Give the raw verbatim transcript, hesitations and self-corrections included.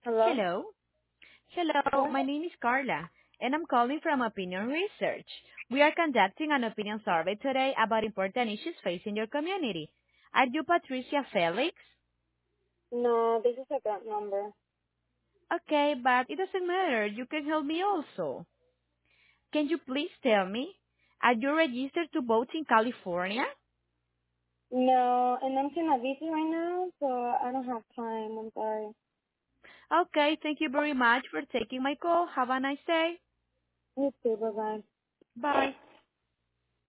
Hello? Hello. Hello, What? my name is Carla, and I'm calling from Opinion Research. We are conducting an opinion survey today about important issues facing your community. Are you Patricia Felix? No, this is a bad number. Okay, but it doesn't matter. You can help me also. Can you please tell me, are you registered to vote in California? No, and I'm kind of busy right now, so I don't have time. I'm sorry. Okay, thank you very much for taking my call. Have a nice day. You too. Bye bye. Bye.